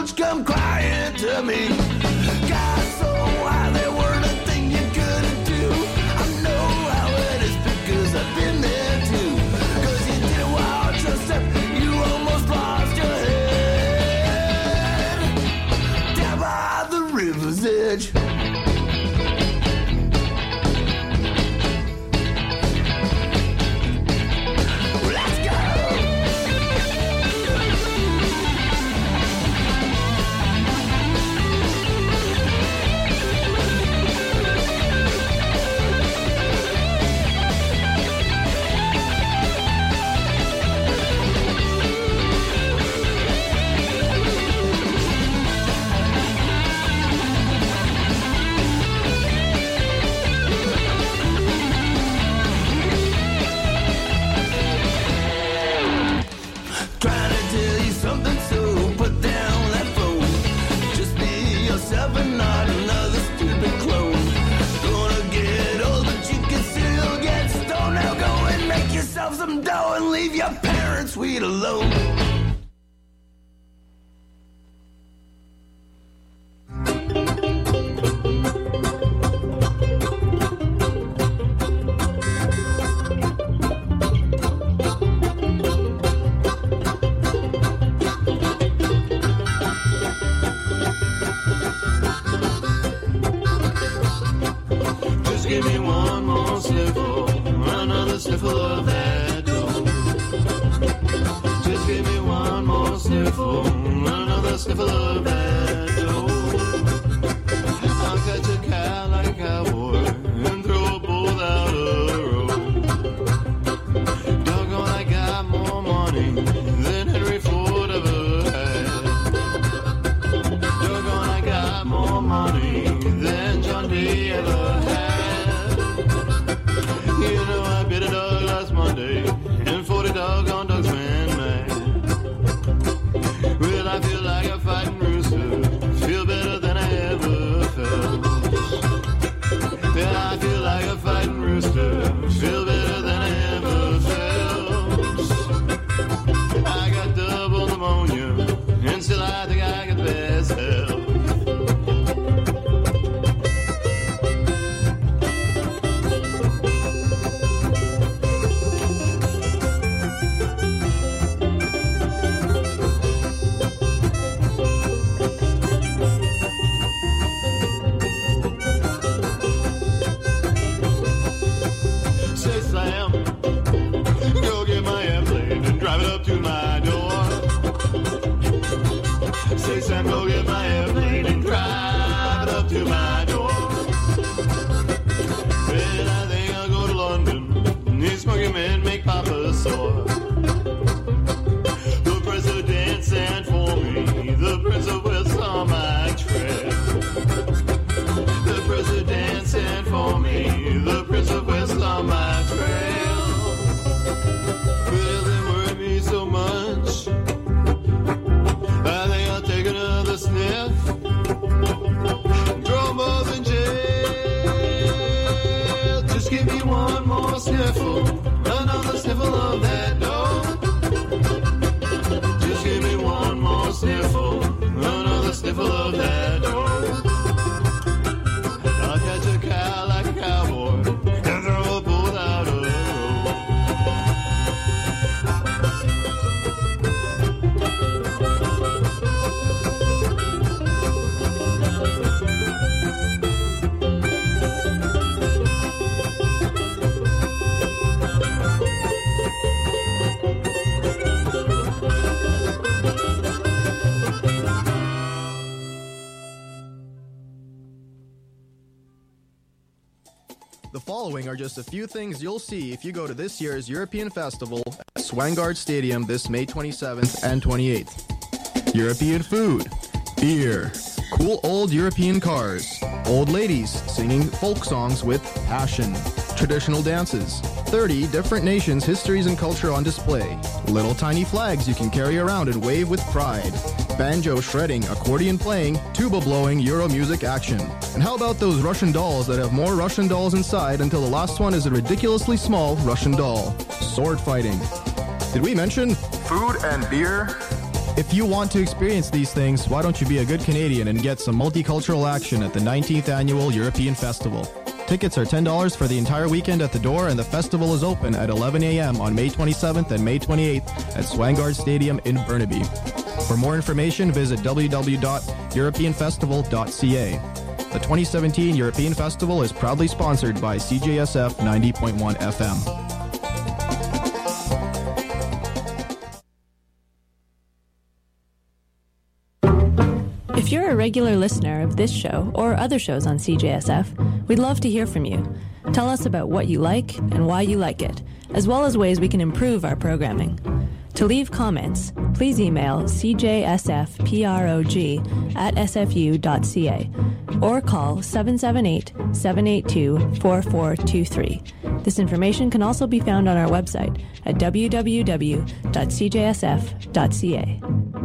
bulge come crying to me. Got so high there weren't a thing you couldn't do. I know how it is because I've been there too. Cause you did a wild step, you almost lost your head. Down by the river's edge. Some dough and leave your parents sweet alone. Just give me one more sniffle, another sniffle of that dough. Just give me one more sniffle, another sniffle of that dough. I'll catch a cow like a cowboy and throw a bull out of the road. Doggone, I got more money than Henry Ford ever had. Doggone, I got more money than John D. ever had. You know I bit a dog last Monday and 40 doggone dogs went mad. Well, I feel like a fighting rooster, feel better than I ever felt. Yeah, I feel like a fighting rooster, feel better than I ever felt. I got double pneumonia and still I think I got the best health. Go get my airplane and drive it up to my door. Say, Sam, go get my airplane and drive it up to my door. Well, I think I'll go to London. These smoking men make Papa sore. The president sent for me. The Prince of Wales on my trail. The president sent for me. The Prince of Wales on my trail. Well, they worry me so much. I think I'll take another sniff. Throw 'em both in jail. Just give me one more sniffle, another sniffle of that dough. Just give me one more sniffle, another sniffle of that dough. I'll catch a cow like a cowboy and throw a bull out of the road. The following are just a few things you'll see if you go to this year's European Festival at Swangard Stadium this May 27th and 28th. European food, beer, cool old European cars, old ladies singing folk songs with passion, traditional dances, 30 different nations' histories and culture on display, little tiny flags you can carry around and wave with pride, banjo shredding, accordion playing, tuba blowing, Euro music action. And how about those Russian dolls that have more Russian dolls inside until the last one is a ridiculously small Russian doll? Sword fighting. Did we mention food and beer? If you want to experience these things, why don't you be a good Canadian and get some multicultural action at the 19th Annual European Festival? Tickets are $10 for the entire weekend at the door, and the festival is open at 11 a.m. on May 27th and May 28th at Swangard Stadium in Burnaby. For more information, visit www.europeanfestival.ca. The 2017 European Festival is proudly sponsored by CJSF 90.1 FM. If you're a regular listener of this show or other shows on CJSF, we'd love to hear from you. Tell us about what you like and why you like it, as well as ways we can improve our programming. To leave comments, please email cjsfprog@sfu.ca or call 778-782-4423. This information can also be found on our website at www.cjsf.ca.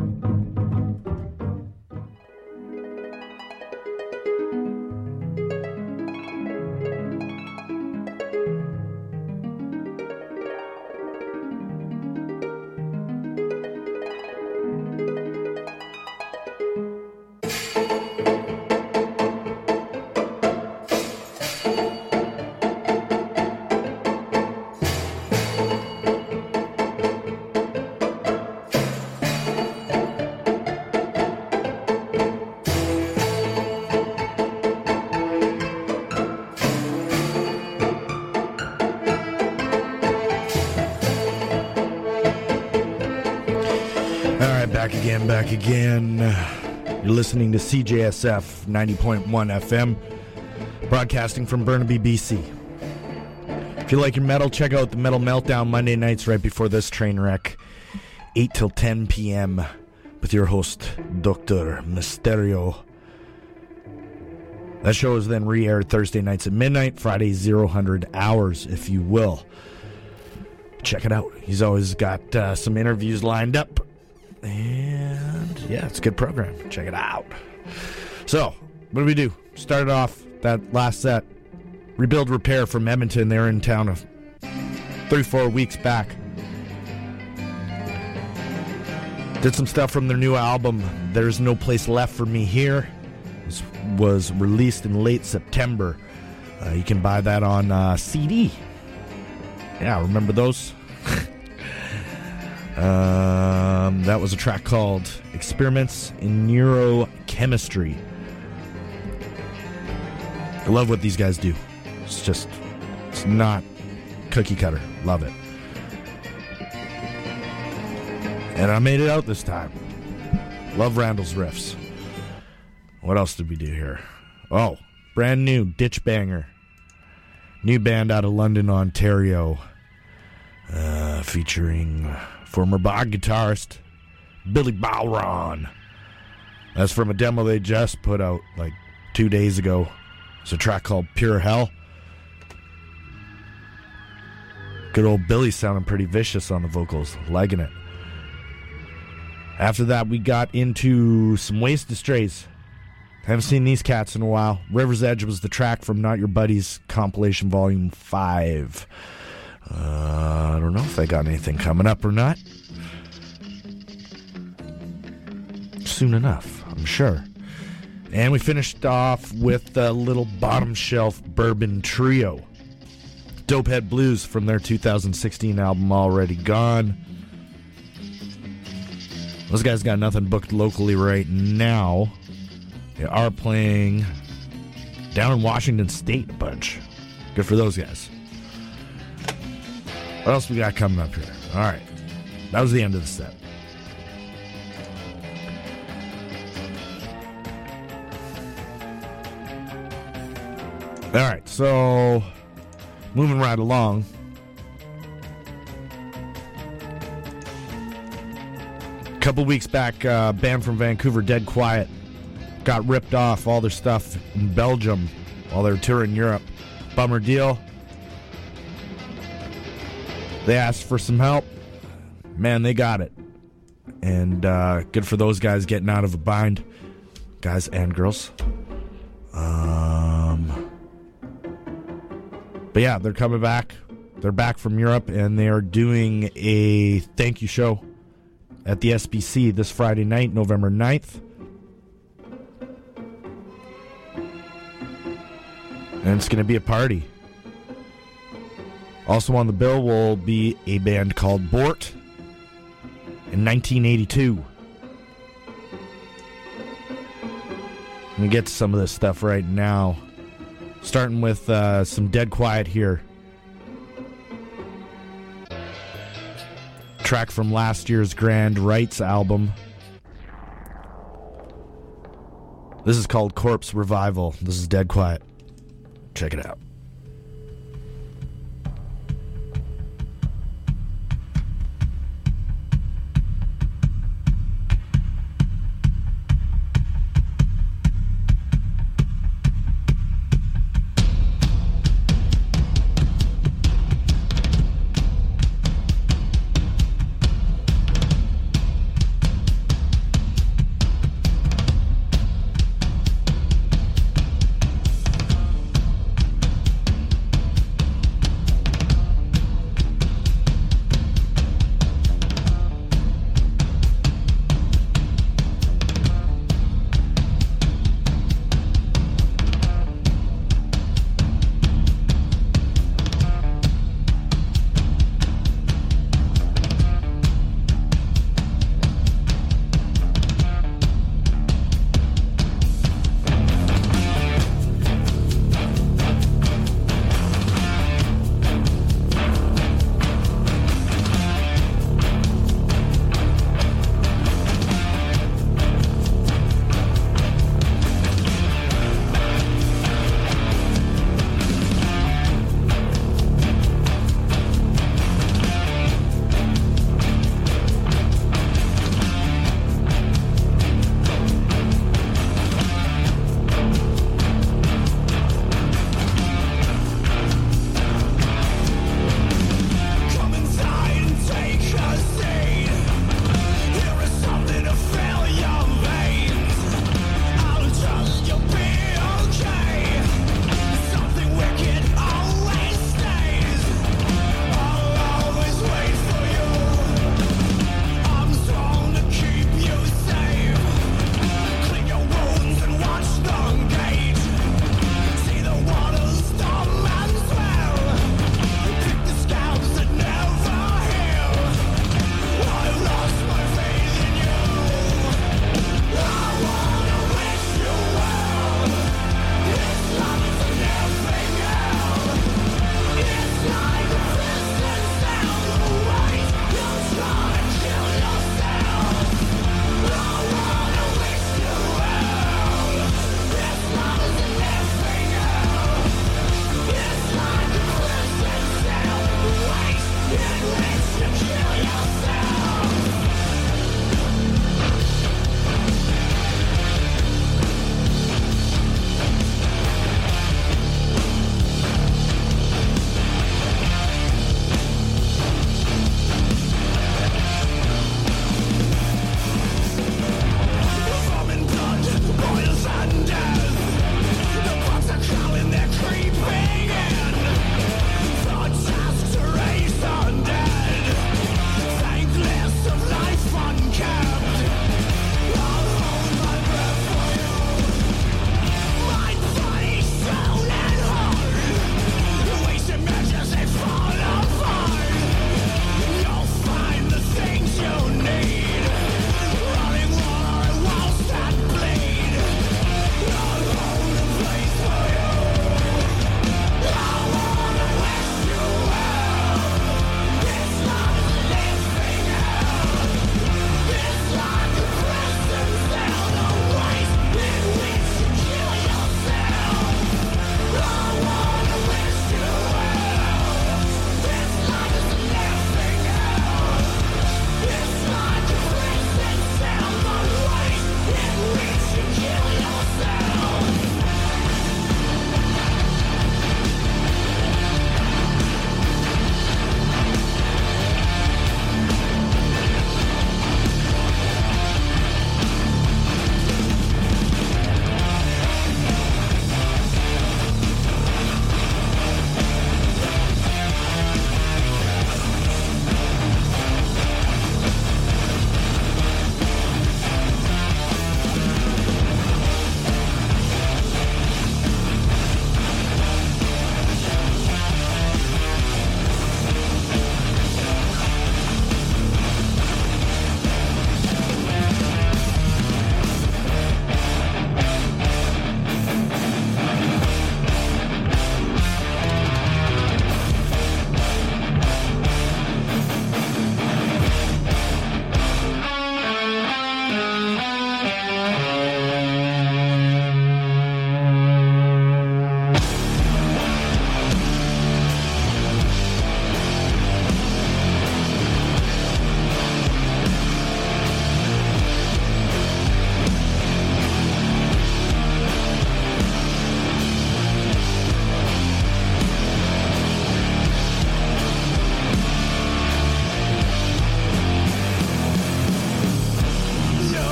Back again. You're listening to CJSF 90.1 FM, broadcasting from Burnaby, BC. If you like your metal, check out the Metal Meltdown Monday nights right before this train wreck, 8 till 10 p.m. with your host, Dr. Mysterio. That show is then re-aired Thursday nights at midnight, Friday 0000 hours, if you will. Check it out. He's always got some interviews lined up. And yeah, it's a good program. Check it out. So, what do we do? Started off that last set. Rebuild Repair from Edmonton. They're in town 3-4 weeks back. Did some stuff from their new album, There's No Place Left for Me Here. This was released in late September. You can buy that on CD. Yeah, remember those? That was a track called Experiments in Neurochemistry. I love what these guys do. It's not cookie cutter. Love it. And I made it out this time. Love Randall's riffs. What else did we do here? Oh, brand new Ditch Banger. New band out of London, Ontario. Featuring former Bog guitarist Billy Balron. That's from a demo they just put out like 2 days ago. It's a track called Pure Hell. Good old Billy sounding pretty vicious on the vocals. Liking it. After that, we got into some Wasted Strays. Haven't seen these cats in a while. River's Edge was the track from Not Your Buddies compilation volume 5. I don't know if they got anything coming up or not. Soon enough, I'm sure. And we finished off with the Little Bottom Shelf Bourbon Trio. Dopehead Blues from their 2016 album Already Gone. Those guys got nothing booked locally right now. They are playing down in Washington State a bunch. Good for those guys. What else we got coming up here? All right. That was the end of the set. All right. So, moving right along. A couple weeks back, band from Vancouver, Dead Quiet, got ripped off all their stuff in Belgium while they were touring Europe. Bummer deal. They asked for some help. Man, they got it. And good for those guys getting out of a bind. Guys and girls. But yeah, they're coming back. They're back from Europe, and they are doing a thank you show at the SBC this Friday night, November 9th. And it's going to be a party. Also on the bill will be a band called Bort in 1982. I'm going to get to some of this stuff right now. Starting with some Dead Quiet here. Track from last year's Grand Rights album. This is called Corpse Revival. This is Dead Quiet. Check it out.